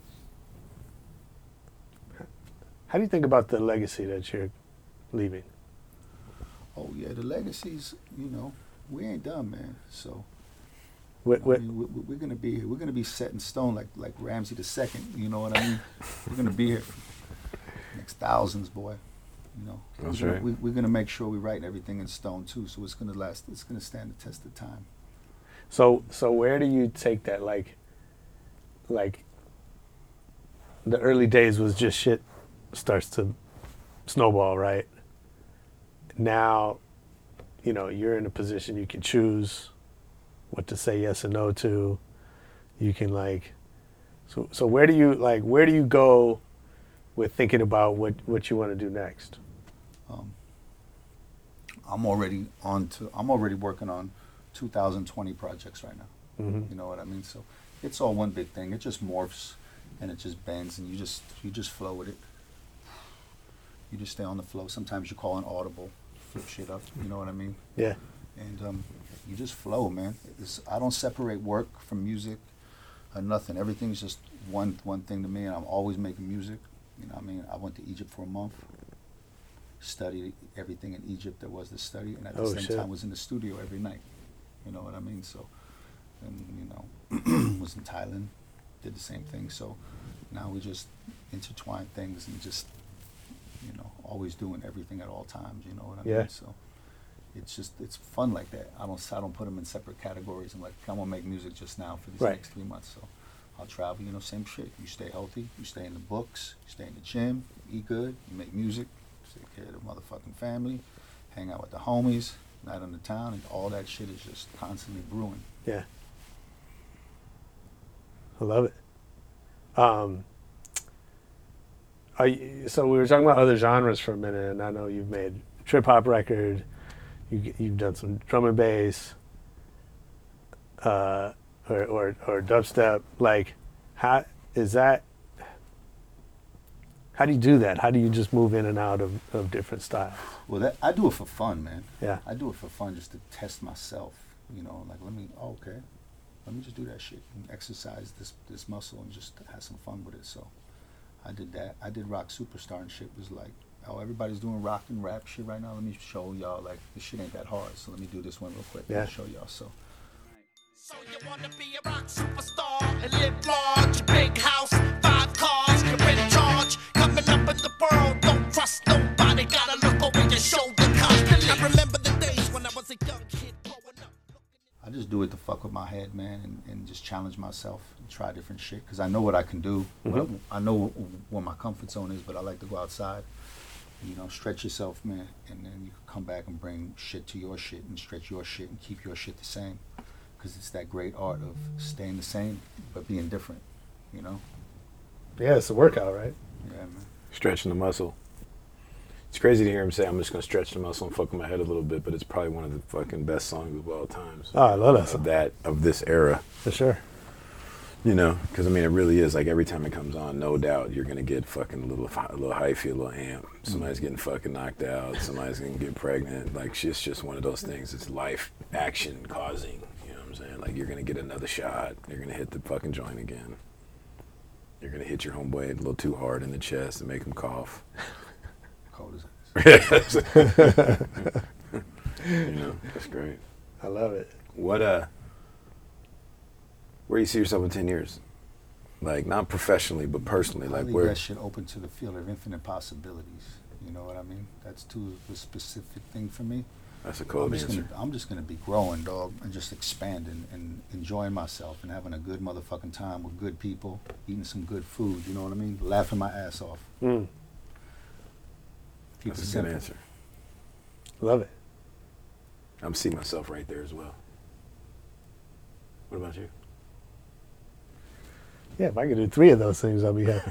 how do you think about the legacy that you're leaving? Oh yeah, the legacies, you know, we ain't done, man. So What, I mean, we're gonna be here. We're gonna be set in stone like Ramsey II. You know what I mean? We're gonna be here for next thousands, boy. You know, That's we're gonna, right. we're gonna make sure we write everything in stone too. So it's gonna last. It's gonna stand the test of time. So where do you take that, like the early days was just shit starts to snowball, right? Now, you know, you're in a position you can choose what to say yes and no to. You can like, so where do you go with thinking about what you want to do next? I'm already working on 2020 projects right now. Mhm. You know what I mean? So it's all one big thing. It just morphs and it just bends and you just flow with it. You just stay on the flow. Sometimes you call an audible, flip shit up. You know what I mean? Yeah. And you just flow, man. I don't separate work from music or nothing. Everything's just one thing to me, and I'm always making music. You know what I mean? I went to Egypt for a month, studied everything in Egypt there was to study, and at the same time was in the studio every night. You know what I mean? So, and you know, was in Thailand, did the same thing. So now we just intertwine things and just, you know, always doing everything at all times. You know what I mean? So it's fun like that. I don't put them in separate categories. I'm like, I'm gonna make music just now for these next 3 months. So I'll travel. You know, same shit. You stay healthy. You stay in the books. You stay in the gym. Eat good. You make music. Take care of the motherfucking family. Hang out with the homies. Night on the town, and all that shit is just constantly brewing. Yeah. I love it. So we were talking about other genres for a minute, and I know you've made a trip hop record. You've done some drum and bass, or dubstep. Like, how is that? How do you do that? How do you just move in and out of different styles? Well, I do it for fun, man. Yeah. I do it for fun just to test myself. You know, like let me just do that shit and exercise this muscle and just have some fun with it. So I did that. I did Rock Superstar and shit. Was like, oh, everybody's doing rock and rap shit right now. Let me show y'all, like, this shit ain't that hard. So let me do this one real quick. Yeah. Let me show y'all. So you wanna be a rock superstar and live large, big house, 5 cars, you're in charge, coming up in the world, don't trust nobody, gotta look over your shoulder constantly. I remember the days when I was a young kid growing up. I just do it to fuck with my head, man, and just challenge myself and try different shit. Because I know what I can do. Mm-hmm. I know where my comfort zone is, but I like to go outside. You know, stretch yourself, man, and then you can come back and bring shit to your shit and stretch your shit and keep your shit the same. Because it's that great art of staying the same but being different. you know? Yeah, it's a workout, right? Yeah, man. Stretching the muscle. It's crazy to hear him say, I'm just going to stretch the muscle and fuck with my head a little bit, but it's probably one of the fucking best songs of all times. Oh, I love that song. Of this era. For sure. You know, because I mean, it really is like every time it comes on, no doubt you're gonna get fucking a little hyphy, a little amp. Somebody's getting fucking knocked out. Somebody's gonna get pregnant. Like it's just one of those things. It's life action causing. You know what I'm saying? Like you're gonna get another shot. You're gonna hit the fucking joint again. You're gonna hit your homeboy a little too hard in the chest and make him cough. Cold as ice. You know, that's great. I love it. Where do you see yourself in 10 years? Like, not professionally, but personally. I Like, leave where? that shit open to the field of infinite possibilities. You know what I mean? That's too the specific thing for me. That's a cold answer. I'm just gonna be growing, dog, and just expanding and enjoying myself and having a good motherfucking time with good people, eating some good food. You know what I mean? Laughing my ass off. Mm. Keep That's it a simple. good answer. Love it. I'm seeing myself right there as well. What about you? Yeah, if I could do 3 of those things, I'll be happy.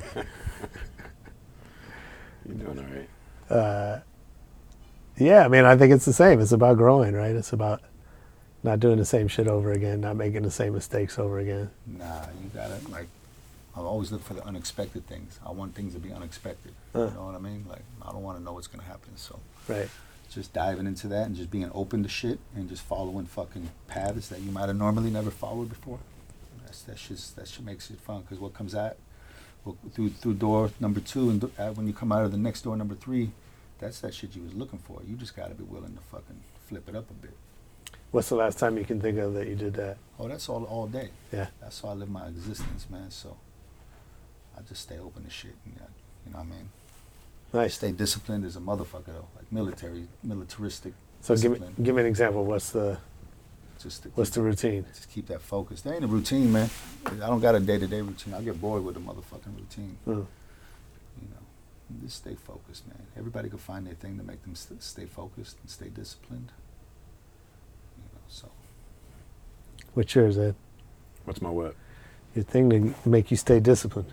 You're doing all right. Yeah, I mean, I think it's the same. It's about growing, right? It's about not doing the same shit over again, not making the same mistakes over again. Nah, you gotta, like, I always look for the unexpected things. I want things to be unexpected. You know what I mean? Like, I don't want to know what's gonna happen. So, right. Just diving into that and just being open to shit and just following fucking paths that you might have normally never followed before. That shit makes it fun, because what comes out through door number 2 and when you come out of the next door number 3, that's that shit you was looking for. You just got to be willing to fucking flip it up a bit. What's the last time you can think of that you did that? Oh, that's all day. Yeah. That's how I live my existence, man. So I just stay open to shit. And, you know what I mean? Nice. Stay disciplined as a motherfucker, though. Like militaristic. So discipline. give me an example. What's the routine? Just keep that focus. There ain't a routine, man. I don't got a day-to-day routine. I get bored with the motherfucking routine. You know, just stay focused, man. Everybody can find their thing to make them stay focused and stay disciplined. You know, so. What's yours, Ed? What's my what? Your thing to make you stay disciplined.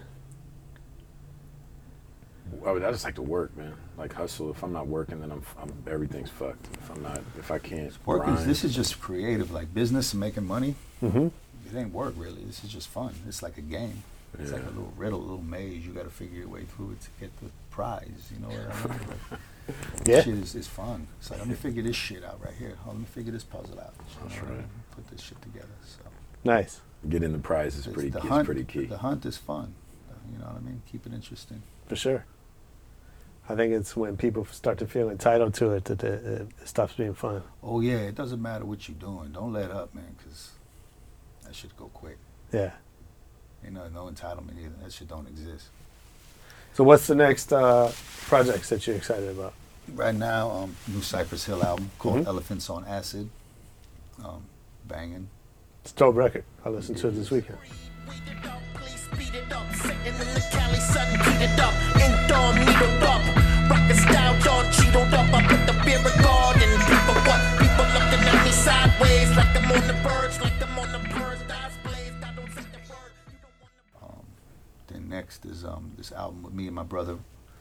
I just like to work, man. Like hustle. If I'm not working, then I'm everything's fucked. If I can't grind. This is just creative, like business and making money. Mm-hmm. It ain't work, really. This is just fun. It's like a game. It's like a little riddle, a little maze. You got to figure your way through it to get the prize. You know what I mean? Like, yeah. Shit is fun. It's like, let me figure this shit out right here. Let me figure this puzzle out. That's right. Put this shit together. So. Nice. Getting the prize is pretty key. The hunt is fun. You know what I mean? Keep it interesting. For sure. I think it's when people start to feel entitled to it that it stops being fun. Oh, yeah. It doesn't matter what you're doing. Don't let up, man, because that shit go quick. Yeah. You know, no entitlement either. That shit don't exist. So what's the next projects that you're excited about? Right now, new Cypress Hill album called Elephants on Acid. Banging. It's a dope record. I listened to it this weekend. Then next is this album with me and my brother,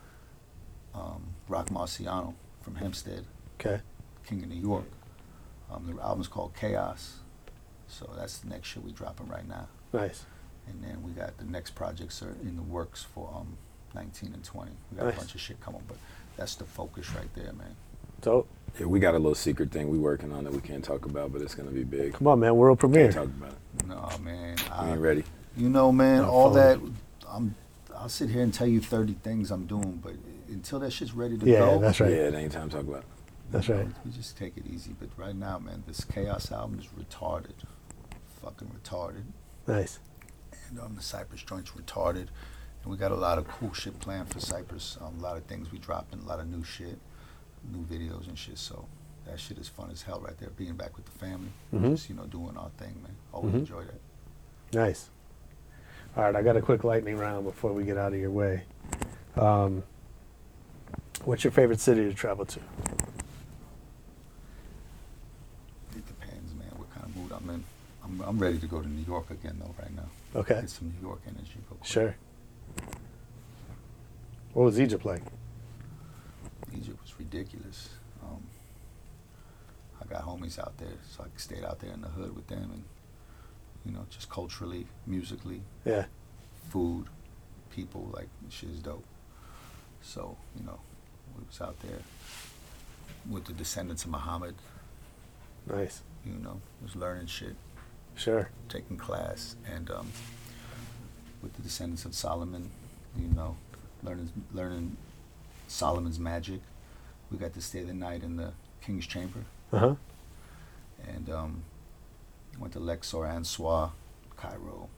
Rock Marciano from Hempstead. Okay. King of New York. The album's called Chaos. So that's the next shit we dropping right now. Nice. And then we got the next projects are in the works for 19 and 20. We got a bunch of shit coming, but that's the focus right there, man. Dope. Yeah, we got a little secret thing we working on that we can't talk about, but it's gonna be big. Come on, man, world premiere. Can't talk about it. No, man. We ain't ready. You know, man, all that. I'll sit here and tell you 30 things I'm doing, but until that shit's ready to go. Yeah, that's right. Yeah, it ain't time to talk about it. That's right. We just take it easy. But right now, man, this Chaos album is retarded. Fucking retarded. Nice. And the Cypress joint's retarded. And we got a lot of cool shit planned for Cypress. A lot of things we dropping, a lot of new shit, new videos and shit. So that shit is fun as hell right there. Being back with the family. Just, doing our thing, man. Always enjoy that. Nice. All right, I got a quick lightning round before we get out of your way. What's your favorite city to travel to? It depends, man, what kind of mood I'm in. I'm ready to go to New York again though right now. Okay. Get some New York energy real quick. Sure. What was Egypt like? Egypt was ridiculous. I got homies out there, so I stayed out there in the hood with them, and you know, just culturally, musically, Yeah. food, people, like shit is dope. So you know, we was out there with the descendants of Muhammad. Nice. You know, was learning shit, Sure. taking class, and with the descendants of Solomon, you know, learning Solomon's magic. We got to stay the night in the King's Chamber. Uh-huh. And went to Luxor and Soir, Cairo.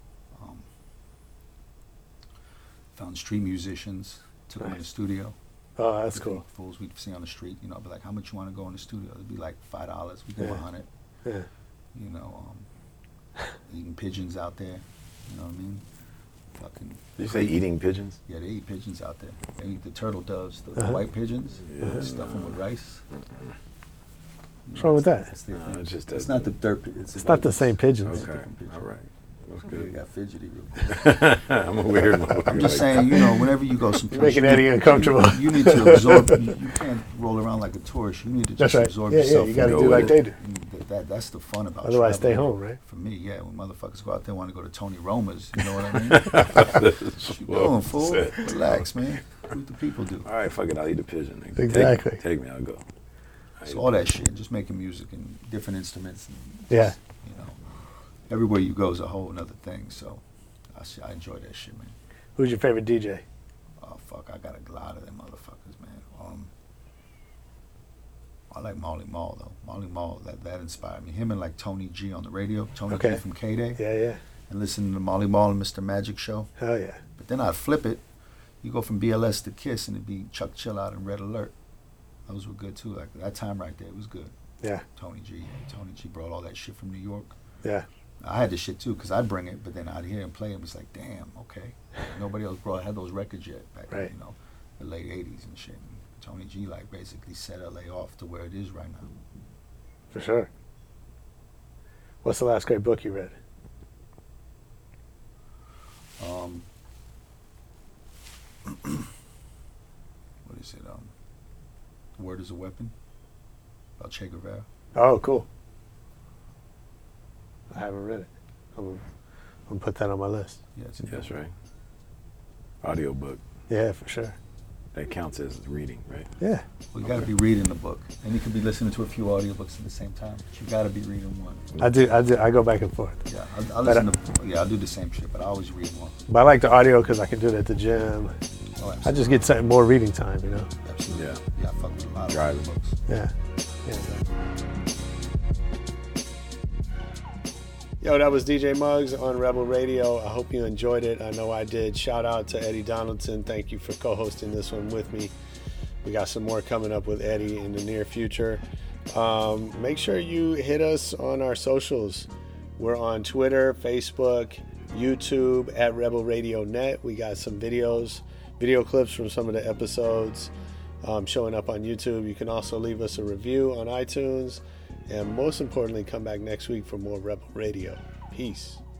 Found street musicians, took them in the studio. Oh, that's The cool. Fools we'd see on the street, you know, I'd be like, how much you want to go in the studio? It'd be like $5. We go Yeah. 100. Yeah. You know, eating pigeons out there. You know what I mean? Fucking. Did you say eating pigeons? Yeah, they eat pigeons out there. They eat the turtle doves, the Uh-huh. white pigeons. Stuff them with rice. What's wrong with that? That's their No, thing. it just It's doesn't- not the dirt. It's not the same pigeons. Okay, all right. That's You good. got fidgety real quick. I'm a weird motherfucker. I'm just saying, you know, whenever you go someplace, You're making you Eddie need- uncomfortable. You need to absorb. You can't roll around like a tourist. You need to That's just right. absorb Yeah, yeah, yourself. you gotta and do go like with they it. do. And that's the fun about. Otherwise, stay traveling. home, right? For me, yeah, when motherfuckers go out there and want to go to Tony Roma's, you know what I mean? What you doing, fool? Relax, man. Do what the people do. All right, fuck it. I'll eat a pigeon. Nigga. Exactly. Take me. I'll go. So all that shit, just making music and different instruments. And Yeah. just, you know, everywhere you go is a whole another thing. So I enjoy that shit, man. Who's your favorite DJ? Oh fuck, I got a lot of them motherfuckers, man. I like Marley Marl though. Marley Marl, that inspired me. Him and like Tony G on the radio. Tony Okay. G from K-Day. Yeah, yeah. And listening to Marley Marl and Mr. Magic Show. Hell yeah. But then I'd flip it. You go from BLS to Kiss and it'd be Chuck Chill Out and Red Alert. Those were good too. Like that time right there was good. Yeah. Tony G brought all that shit from New York. Yeah. I had the shit too, because I'd bring it, but then I'd hear him play it and it was like, damn, okay. Nobody else had those records yet back Right. in, you know, the late 80s and shit. And Tony G like basically set LA off to where it is right now. For sure. What's the last great book you read? What is it? Word is a Weapon? About Che Guevara. Oh, cool. I haven't read it. I'm gonna put that on my list. Yeah, it's That's right. Audiobook. Yeah, for sure. That counts as reading, right? Yeah. We got to be reading the book. And you could be listening to a few audiobooks at the same time. But you got to be reading one. I do. I go back and forth. Yeah, I listen to, I'll do the same shit, but I always read one. But I like the audio because I can do it at the gym. Oh, I just get some more reading time, you know. Absolutely. Yeah. Yeah, I fuck with a lot of Driving. audiobooks. Yeah. Yeah. Exactly. Yo, that was DJ Muggs on Rebel Radio. I hope you enjoyed it. I know I did. Shout out to Eddie Donaldson. Thank you for co-hosting this one with me. We got some more coming up with Eddie in the near future. Make sure you hit us on our socials. We're on Twitter, Facebook, YouTube at Rebel Radio Net. We got some video clips from some of the episodes showing up on YouTube. You can also leave us a review on iTunes. And most importantly, come back next week for more Rebel Radio. Peace.